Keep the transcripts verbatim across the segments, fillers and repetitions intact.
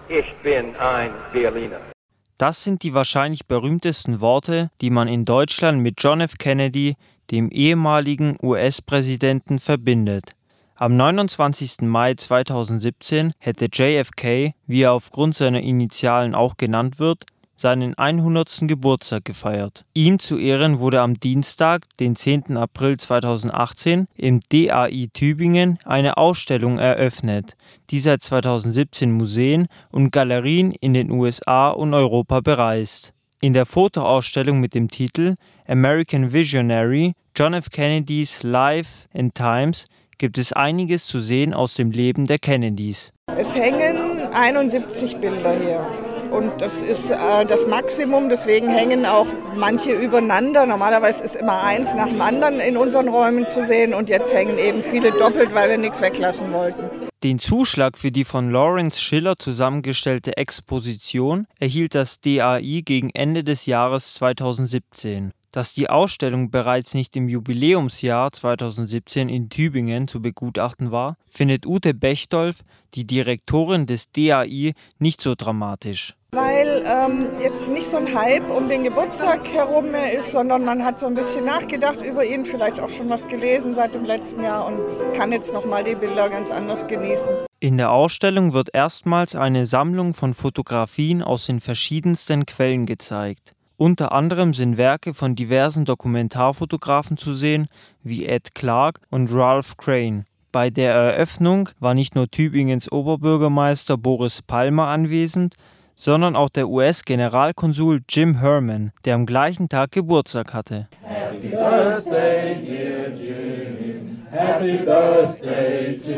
Ich bin ein Berliner. Das sind die wahrscheinlich berühmtesten Worte, die man in Deutschland mit John F. Kennedy, dem ehemaligen U S-Präsidenten, verbindet. Am neunundzwanzigsten Mai zweitausendsiebzehn hätte J F K, wie er aufgrund seiner Initialen auch genannt wird, seinen hundertsten Geburtstag gefeiert. Ihm zu Ehren wurde am Dienstag, den zehnten April zweitausendachtzehn, im D A I Tübingen eine Ausstellung eröffnet, die seit zweitausendsiebzehn Museen und Galerien in den U S A und Europa bereist. In der Fotoausstellung mit dem Titel American Visionary – John F. Kennedy's Life and Times gibt es einiges zu sehen aus dem Leben der Kennedys. Es hängen einundsiebzig Bilder hier. Und das ist äh, das Maximum, deswegen hängen auch manche übereinander. Normalerweise ist immer eins nach dem anderen in unseren Räumen zu sehen und jetzt hängen eben viele doppelt, weil wir nichts weglassen wollten. Den Zuschlag für die von Lawrence Schiller zusammengestellte Exposition erhielt das D A I gegen Ende des Jahres zweitausendsiebzehn. Dass die Ausstellung bereits nicht im Jubiläumsjahr zweitausendsiebzehn in Tübingen zu begutachten war, findet Ute Bechtolf, die Direktorin des D A I, nicht so dramatisch. Weil ähm, jetzt nicht so ein Hype um den Geburtstag herum mehr ist, sondern man hat so ein bisschen nachgedacht über ihn, vielleicht auch schon was gelesen seit dem letzten Jahr und kann jetzt nochmal die Bilder ganz anders genießen. In der Ausstellung wird erstmals eine Sammlung von Fotografien aus den verschiedensten Quellen gezeigt. Unter anderem sind Werke von diversen Dokumentarfotografen zu sehen, wie Ed Clark und Ralph Crane. Bei der Eröffnung war nicht nur Tübingens Oberbürgermeister Boris Palmer anwesend, sondern auch der U S-Generalkonsul Jim Herman, der am gleichen Tag Geburtstag hatte. Happy Birthday, dear Jim. Happy Birthday to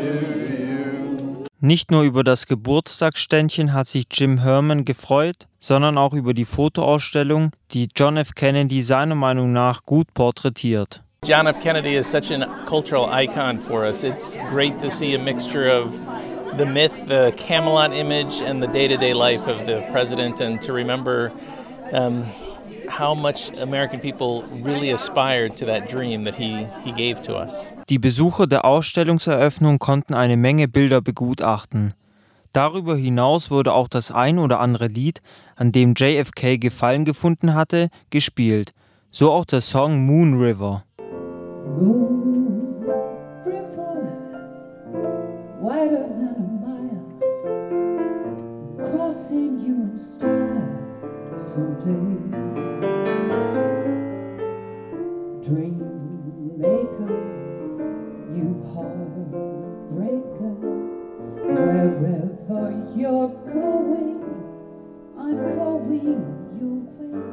you. Nicht nur über das Geburtstagsständchen hat sich Jim Herman gefreut, sondern auch über die Fotoausstellung, die John F. Kennedy seiner Meinung nach gut porträtiert. John F. Kennedy is such a cultural icon for us. It's great to see a mixture of the myth, the Camelot image, and the day-to-day life of the president, and to remember um, how much American people really aspired to that dream that he, he gave to us. Die Besucher der Ausstellungseröffnung konnten eine Menge Bilder begutachten. Darüber hinaus wurde auch das ein oder andere Lied, an dem J F K Gefallen gefunden hatte, gespielt. So auch der Song Moon River. Moon River, wider than a mile, crossing you in style someday. Dream maker, you heartbreaker, wherever you're going, I'm going your way.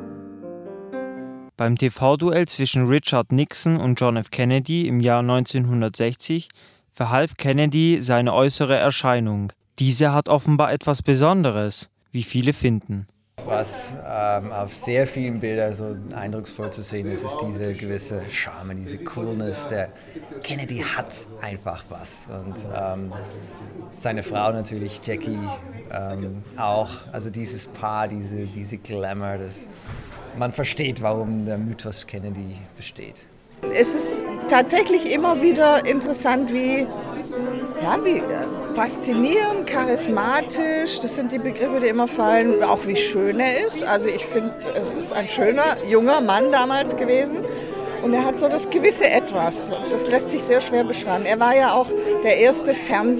Beim T V-Duell zwischen Richard Nixon und John F. Kennedy im Jahr neunzehnhundertsechzig verhalf Kennedy seine äußere Erscheinung. Diese hat offenbar etwas Besonderes, wie viele finden. Was ähm, auf sehr vielen Bildern so eindrucksvoll zu sehen ist, ist diese gewisse Charme, diese Coolness. Der Kennedy hat einfach was. Und ähm, seine Frau natürlich, Jackie, ähm, auch. Also dieses Paar, diese, diese Glamour, das, man versteht, warum der Mythos Kennedy besteht. Es ist tatsächlich immer wieder interessant, wie, ja, wie faszinierend, charismatisch, das sind die Begriffe, die immer fallen, auch wie schön er ist. Also ich finde, es ist ein schöner, junger Mann damals gewesen und er hat so das gewisse Etwas, das lässt sich sehr schwer beschreiben. Er war ja auch der erste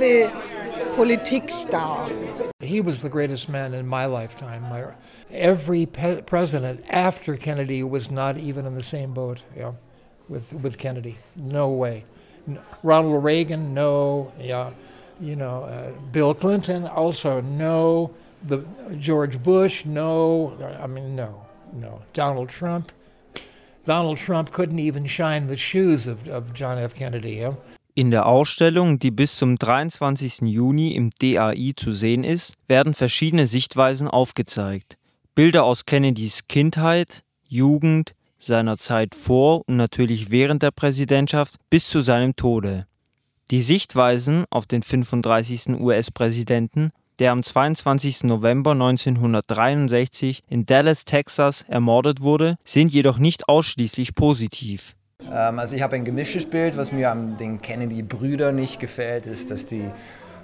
Fernsehpolitikstar. He was the greatest man in my lifetime. My, every pe- president after Kennedy was not even in the same boat. Yeah. With with Kennedy, no way. No, Ronald Reagan, no. Yeah, you know, uh, Bill Clinton, also no. The George Bush, no. I mean, no, no. Donald Trump, Donald Trump couldn't even shine the shoes of of John F. Kennedy. Yeah? In der Ausstellung, die bis zum dreiundzwanzigsten Juni im D A I zu sehen ist, werden verschiedene Sichtweisen aufgezeigt. Bilder aus Kennedys Kindheit, Jugend, seiner Zeit vor und natürlich während der Präsidentschaft bis zu seinem Tode. Die Sichtweisen auf den fünfunddreißigsten U S-Präsidenten, der am zweiundzwanzigsten November neunzehnhundertdreiundsechzig in Dallas, Texas, ermordet wurde, sind jedoch nicht ausschließlich positiv. Ähm, also ich habe ein gemischtes Bild. Was mir an den Kennedy-Brüdern nicht gefällt, ist, dass die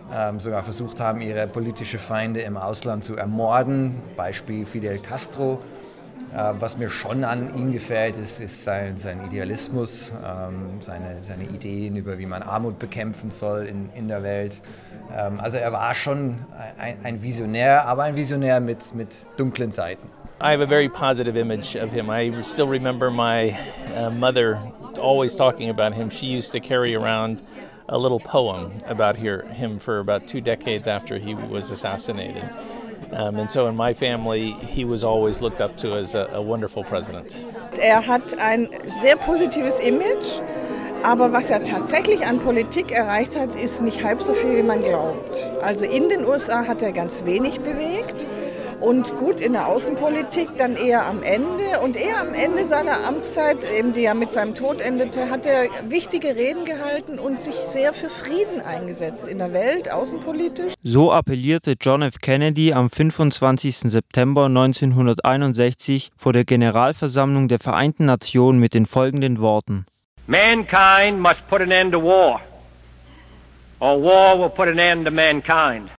ähm, sogar versucht haben, ihre politischen Feinde im Ausland zu ermorden. Beispiel Fidel Castro. Äh, was mir schon an ihm gefällt, ist, ist sein, sein Idealismus, ähm, seine, seine Ideen über, wie man Armut bekämpfen soll in, in der Welt. Ähm, also er war schon ein, ein Visionär, aber ein Visionär mit, mit dunklen Seiten. I have a very positive image of him. I still remember my uh, mother always talking about him. She used to carry around a little poem about here, him for about two decades after he was assassinated. Um, and so in my family, he was always looked up to as a, a wonderful president. Er hat ein sehr positives Image, aber was er tatsächlich an Politik erreicht hat, ist nicht halb so viel, wie man glaubt. Also in den U S A hat er ganz wenig bewegt. Und gut, in der Außenpolitik dann eher am Ende. Und eher am Ende seiner Amtszeit, eben die ja mit seinem Tod endete, hat er wichtige Reden gehalten und sich sehr für Frieden eingesetzt in der Welt, außenpolitisch. So appellierte John F. Kennedy am fünfundzwanzigsten September neunzehnhunderteinundsechzig vor der Generalversammlung der Vereinten Nationen mit den folgenden Worten: Mankind must put an end to war, or war will put an end to mankind.